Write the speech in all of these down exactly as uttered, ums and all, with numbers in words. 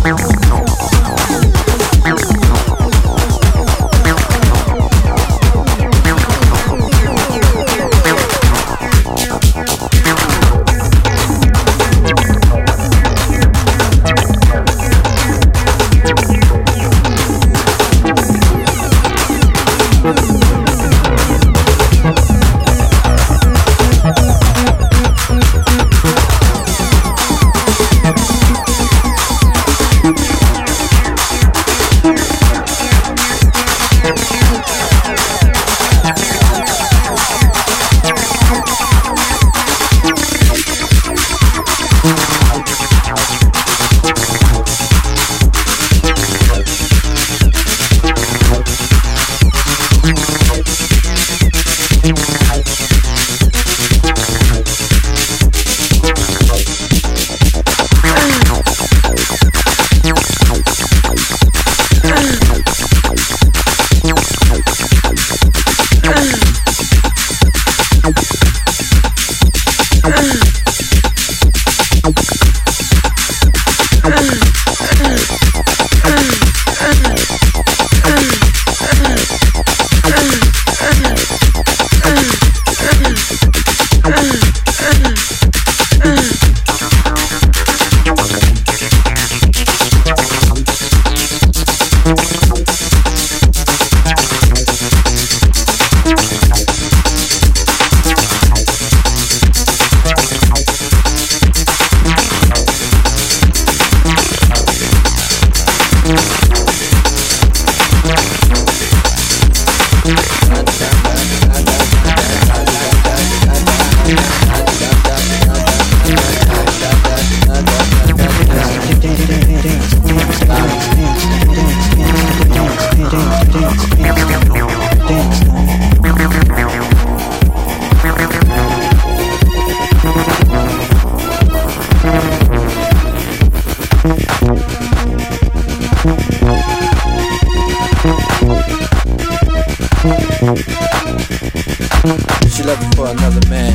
She looking for another man.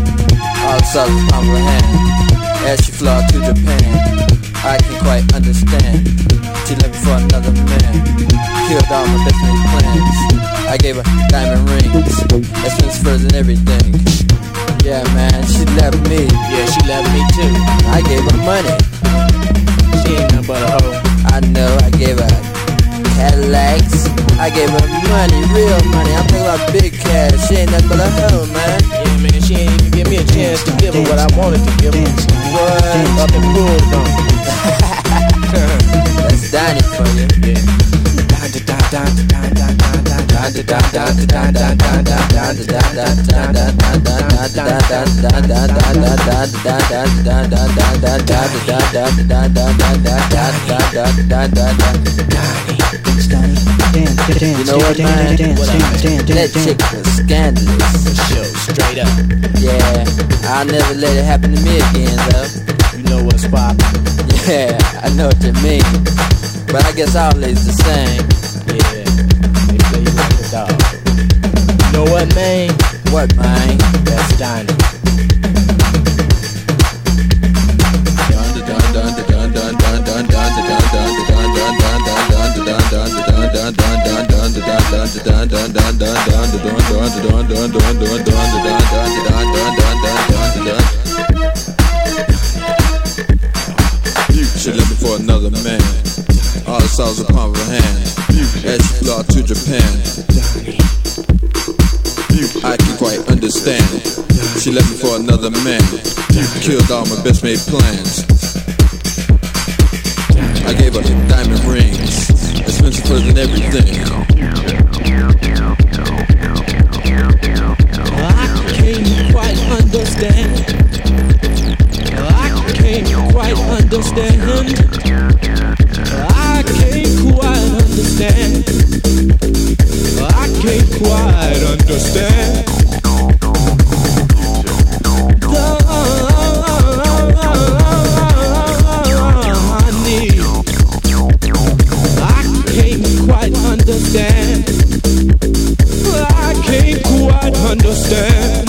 All south of palm of her hand. As she flew to Japan, I can quite understand. She looking for another man. Killed all my business plans. I gave her diamond rings, expensive furs and everything. Yeah, man, she left me. Yeah, she left me too. I gave her money. She ain't nothing but a hoe. I know, I gave her Cadillacs. I gave her money, real money. I'm talking about big cash. She ain't nothing but a hoe, man. Yeah, man, she ain't even give me a chance to give her what I wanted to give her. What? Up and pulled on. That's Donnie for you. Yeah. You know what, man? That chick was scandalous. For sure, straight up. Yeah, I'll never let it happen to me again, though. You know what's poppin'. Yeah, I know what you mean. But I guess all ladies the same. Yeah, they play you like a dog. You know what, man? What, man? That's Donnie. She looking for another man. All the sauce upon her hand. As she flew out to Japan, I can quite understand. She left me for another man. Killed all my best made plans. I gave her diamond rings, expensive furs and everything. I can't quite understand. I can't quite understand. I can't quite understand. I can't quite understand. Honey, I can't quite understand. I can't quite understand.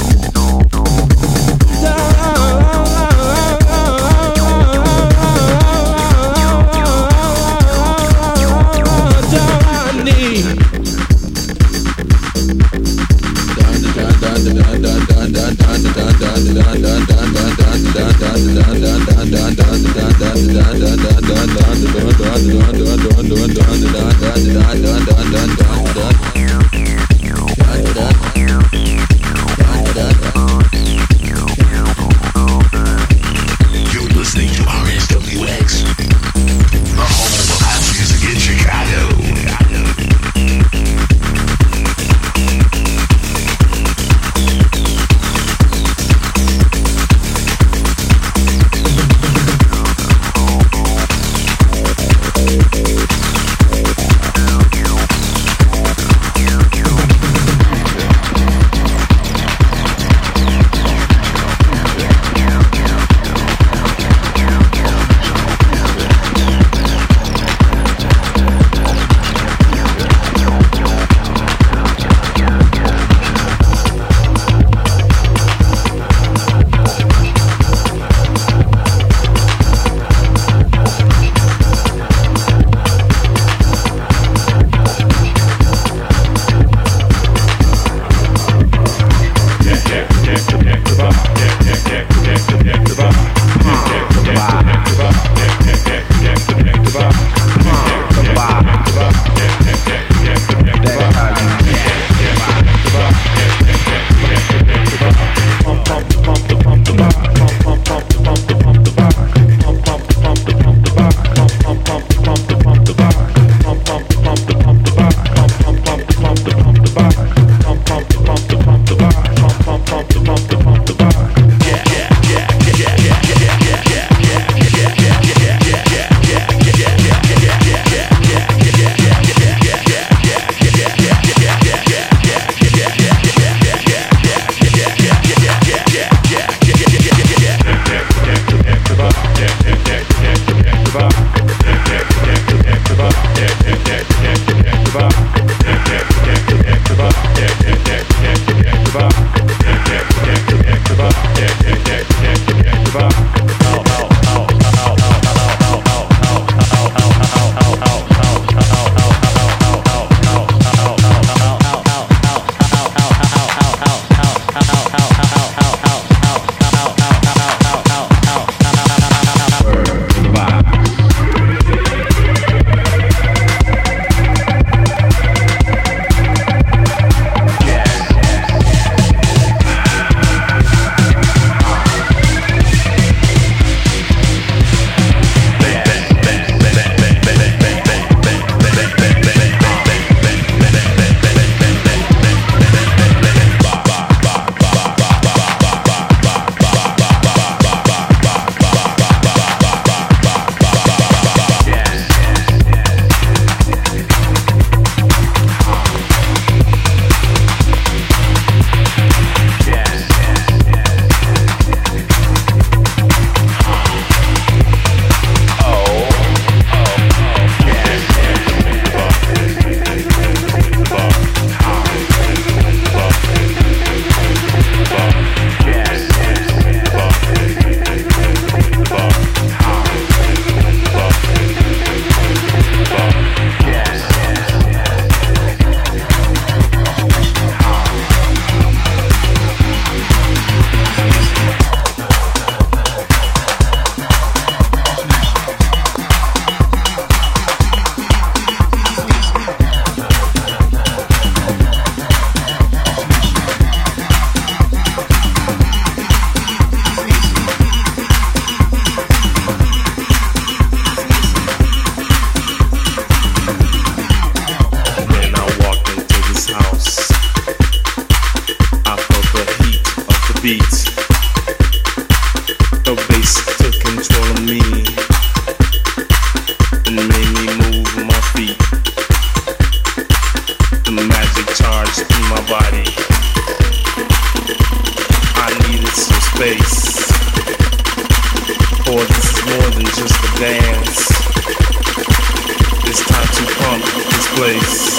place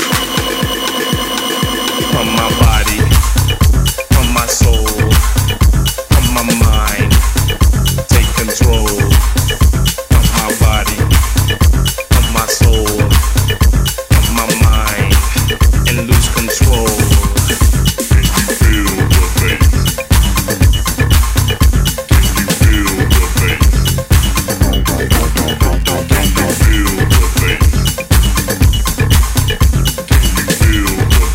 from my body, from my soul, from my mind. Take control of my body, of my soul, of my mind, and lose control. Can you feel the bass? Can you feel the bass? Can you feel the bass? Can you feel the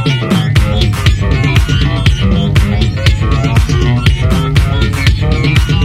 We'll be right back.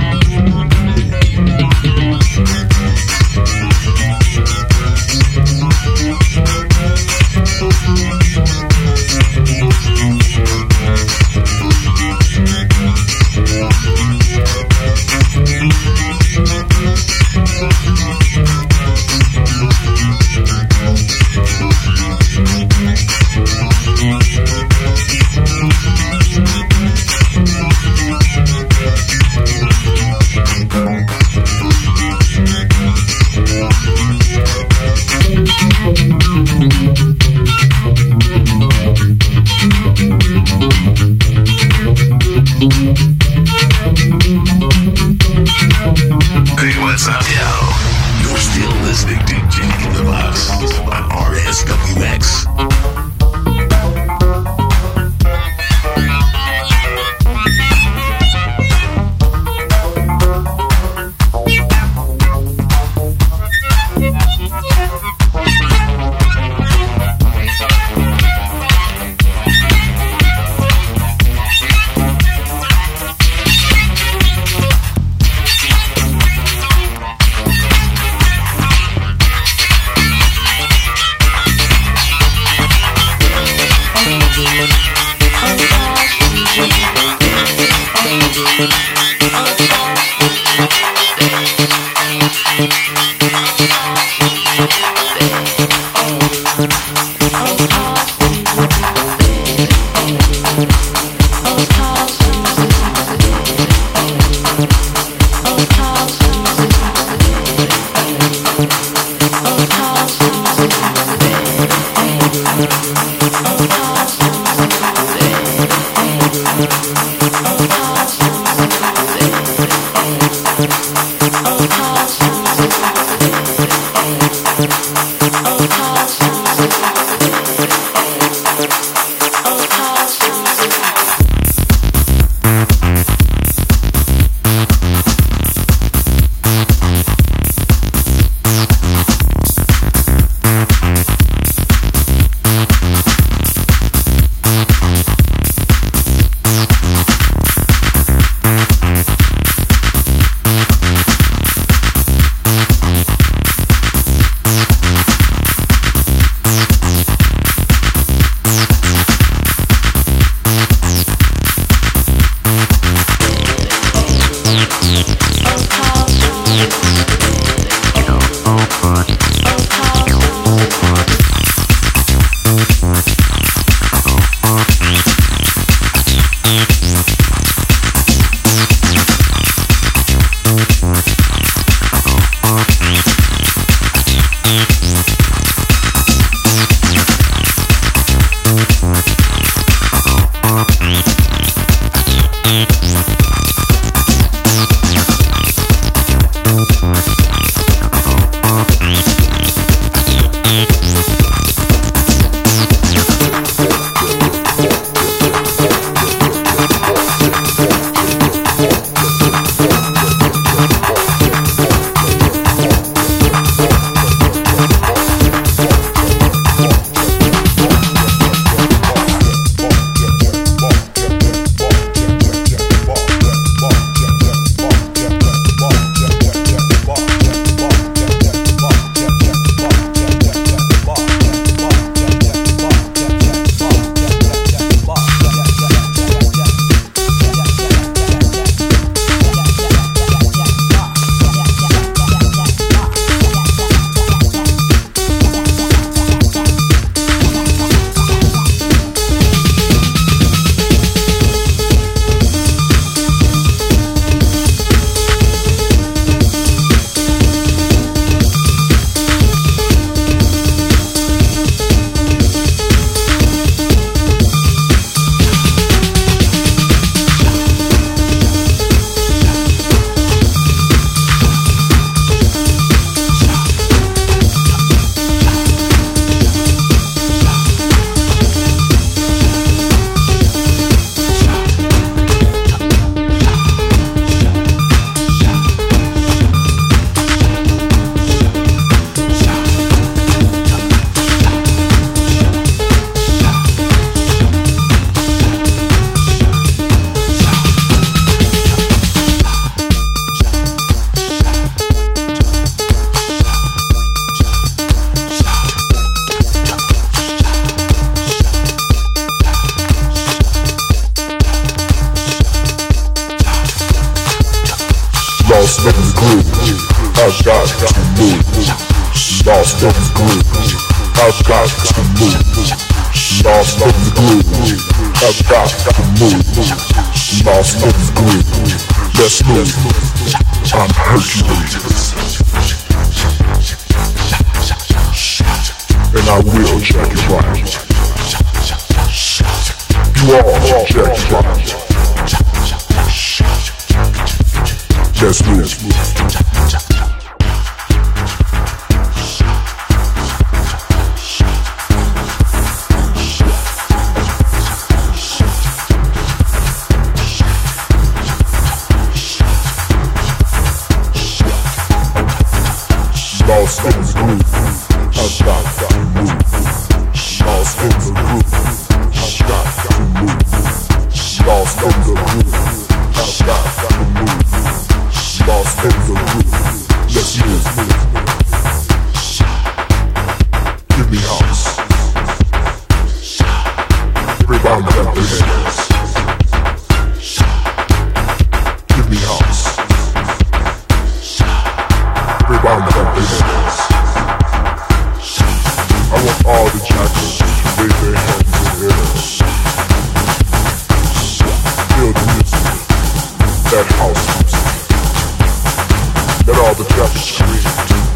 that house music. Let all the jackers scream.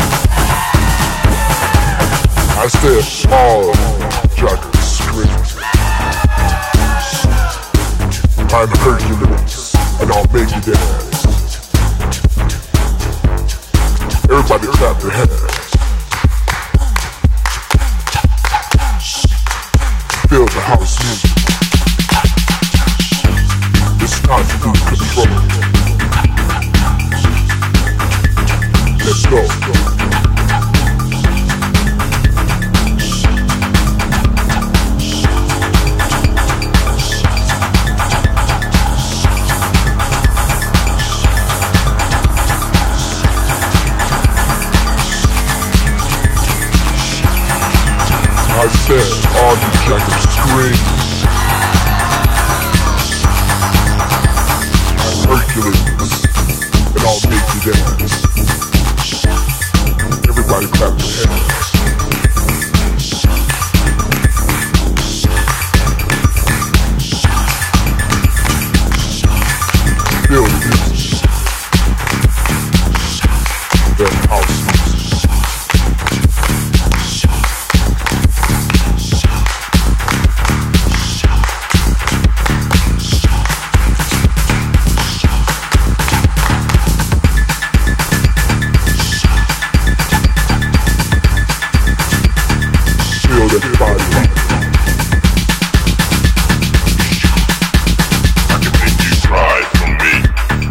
I said all jackers scream. I'm Hercules, and I'll make you dance. Everybody clap your hands. Feel the house music. It's time to lose control. Let's go. I said, all you jackers scream. I'm Hercules, and I'll make you dance. Everybody clap your hands. Feel the music. That house music. I can make you cry for me.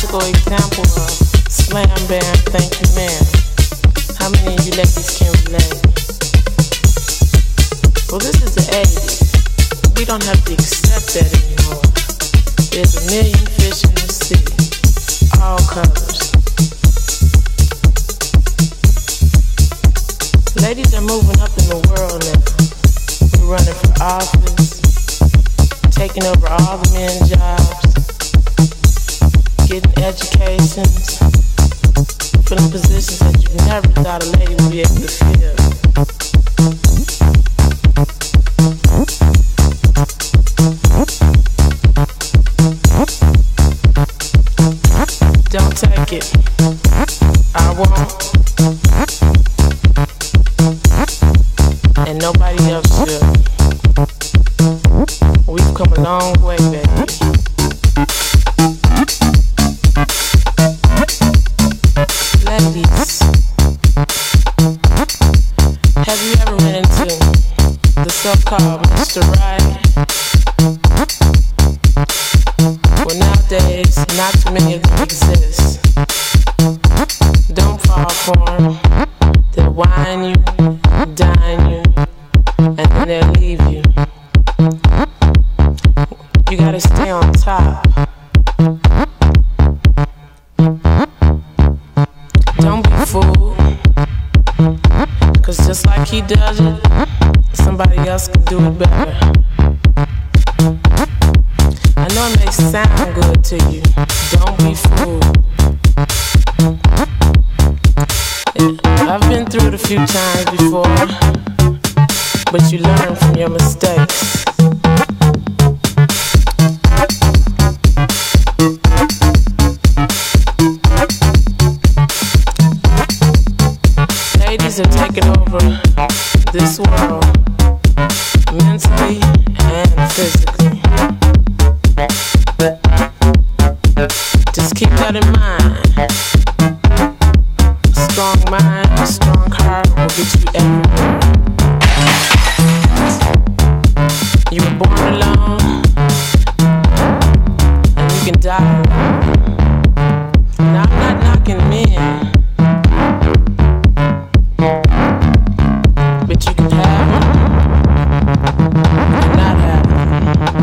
practical example of slam bam, thank you ma'am. How many of you ladies can relate? Well, this is the eighties. We don't have to accept that anymore. There's a million fish in the sea, all colors. Ladies are moving up in the world now. We're running for office, taking over all the men's jobs, getting educations, filling positions that you never thought a lady would be able to fill. Don't take it. I won't. And nobody else should. We've come a long way, baby. Ladies, have you ever run into the so-called Mister Right? Well, nowadays, not too many of them exist. Don't fall for them. They'll whine you, dine you, and then they'll leave you. You gotta stay on top. Don't be fooled, cause just like he does it, somebody else can do it better. I know it may sound good to you. Don't be fooled. I've been through it a few times before, but you learn from your mistakes. Ladies are taking over this world, mentally and physically. Just keep that in mind. Strong mind, strong heart will get you everywhere. You were born alone, and you can die alone. Now I'm not knocking men, but you can have them, and not have them.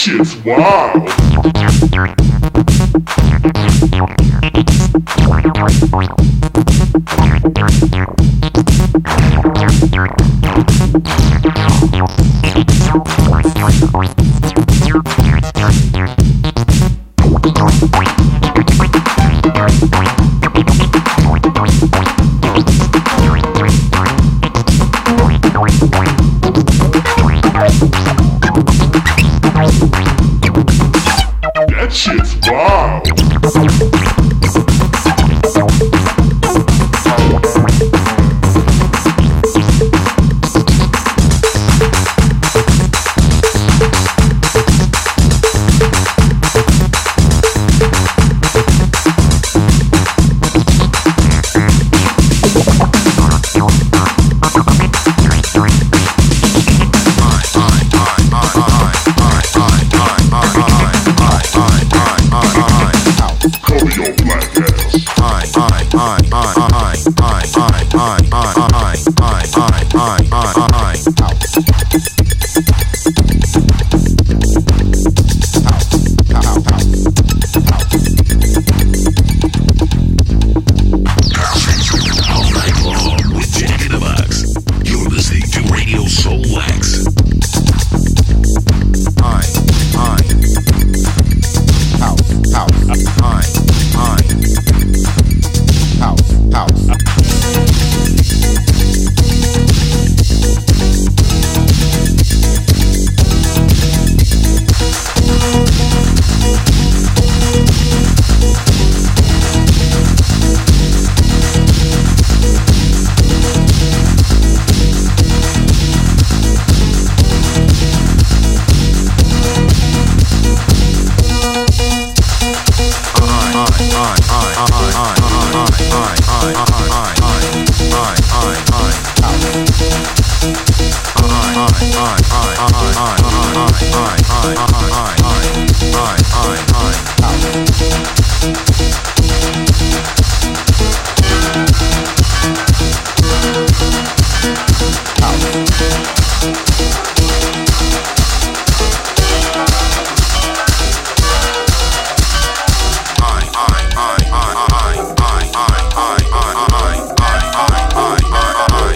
shit's wild. That shit's wild.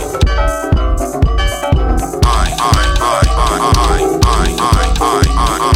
I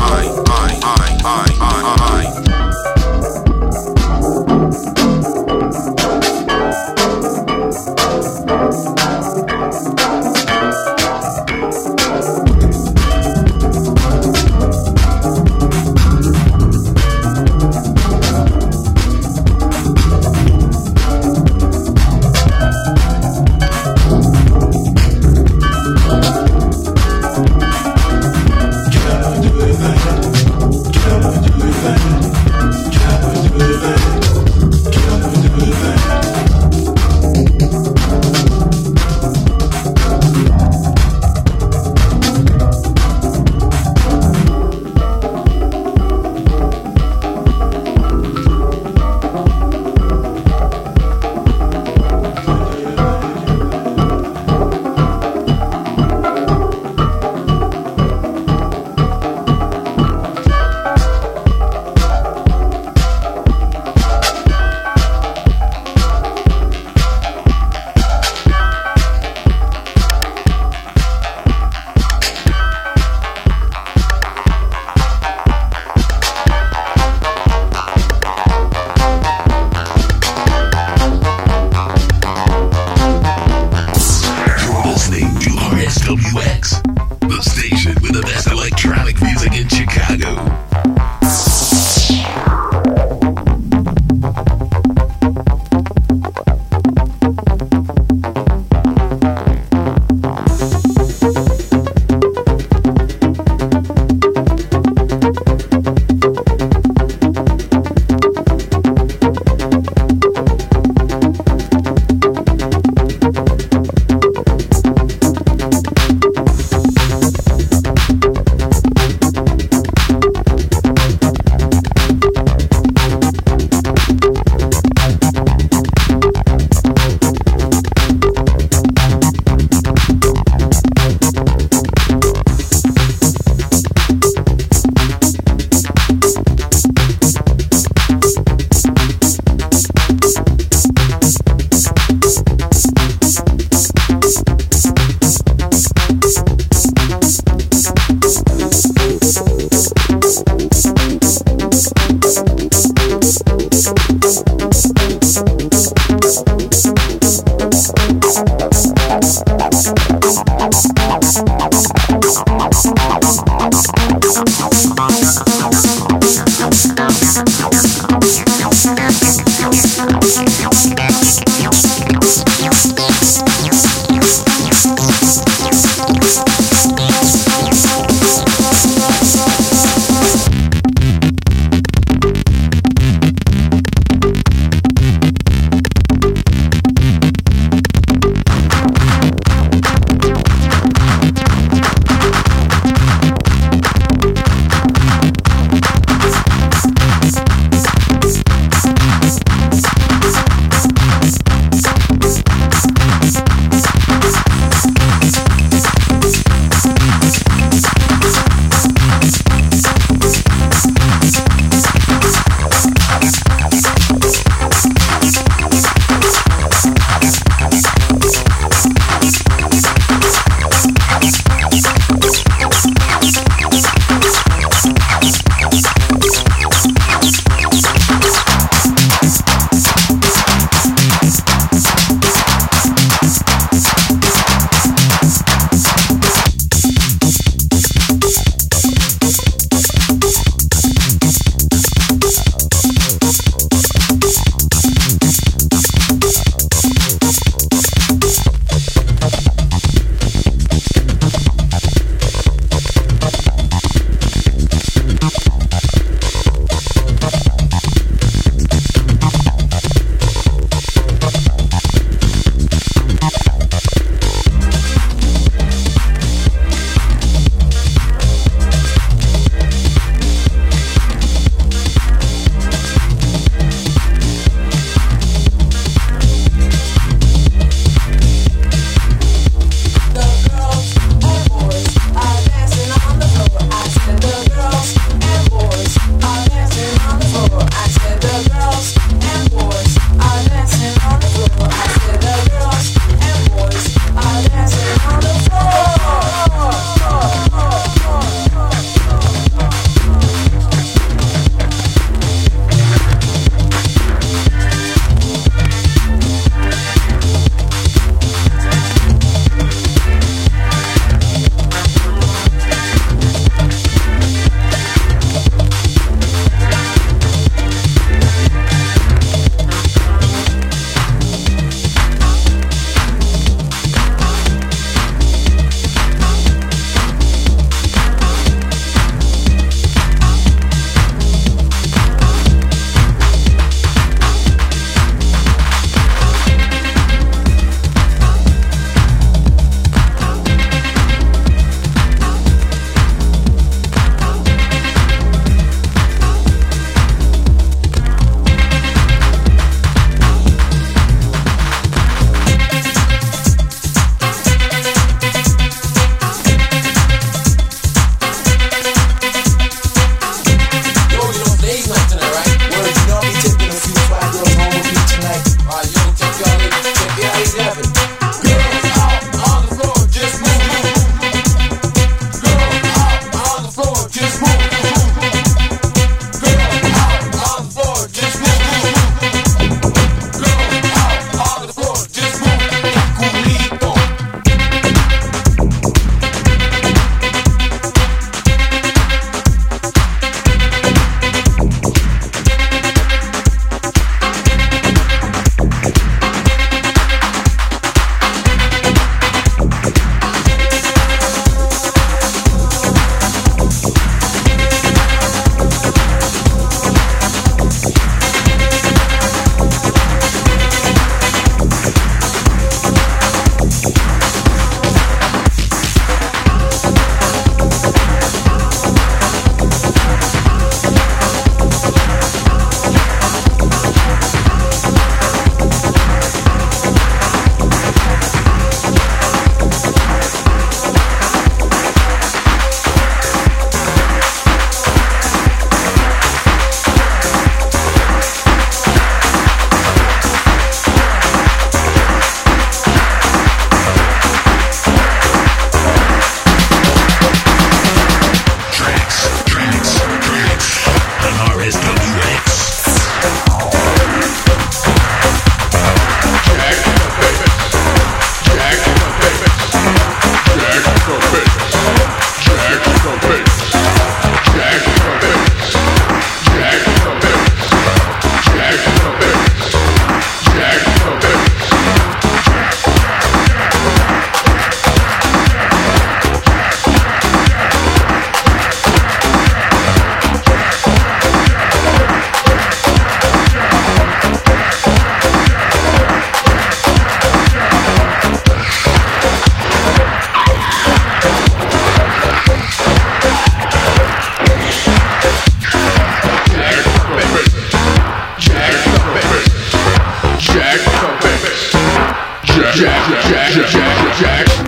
Jack, Jack, Jack, Jack, Jack, Jack.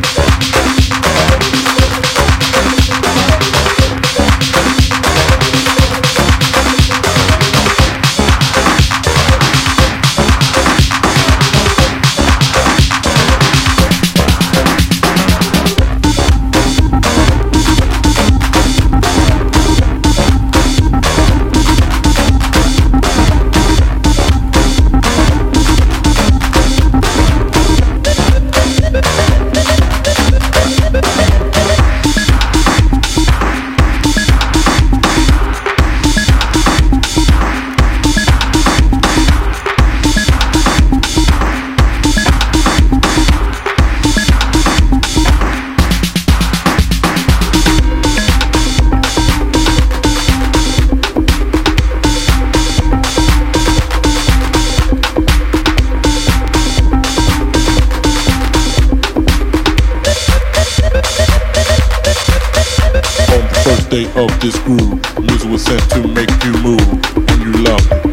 Day of this groove, music was sent to make you move, and you love it.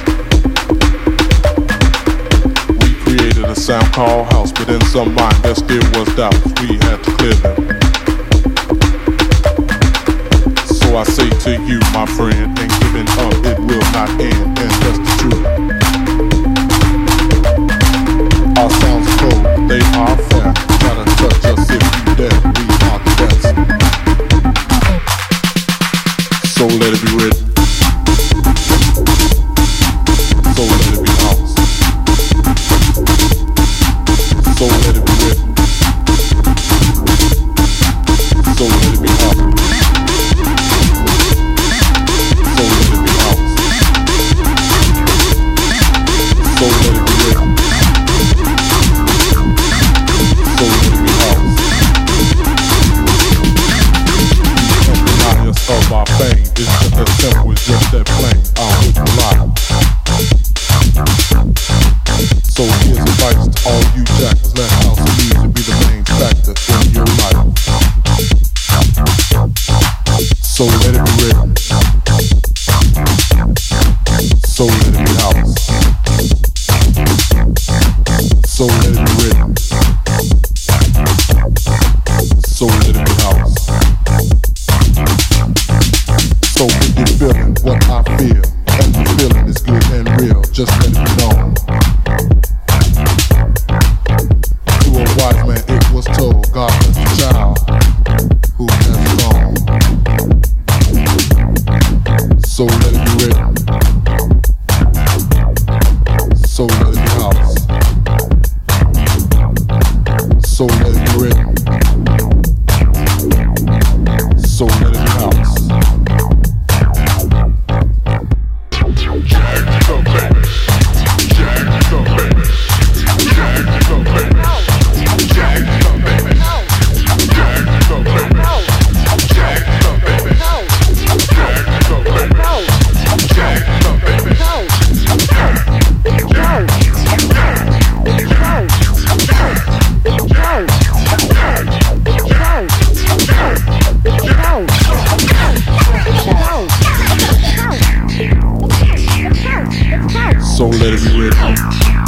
We created a sound called house, but in some mind there still was doubt. We had to clear them. So I say to you, my friend, ain't giving up, it will not end, and that's the truth. Our sounds are cold, they are fair. Try to touch us if you dare, we are the best. So let it be written. So let it be house. So let it be written. So let it be house. So let it be house. So let it be written. So let it be house. Remind us of our fame. It's just as simple, it's just that plain. I'll hit the line. So here's advice to all you jackers. Let house music be the main factor in your life. So let it be written. So let it be house. So let it be written. So let it be house. So if you're feeling what I feel, and the feeling is good and real, just let it be known. To a wise man it was told, God bless the child who has gone. So let it be written. So let it be house. So let it be written. So let it be house. So let it be written.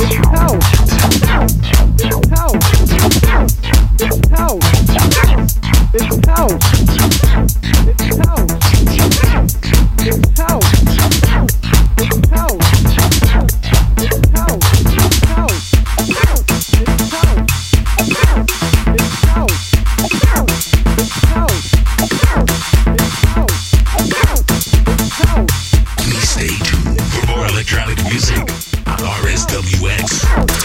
Please stay tuned for more electronic music on R S W X.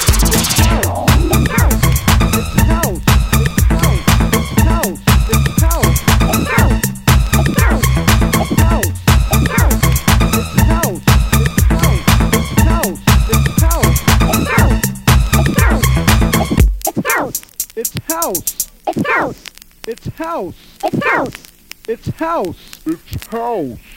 It's house. It's house. It's house. It's house. It's house. It's house.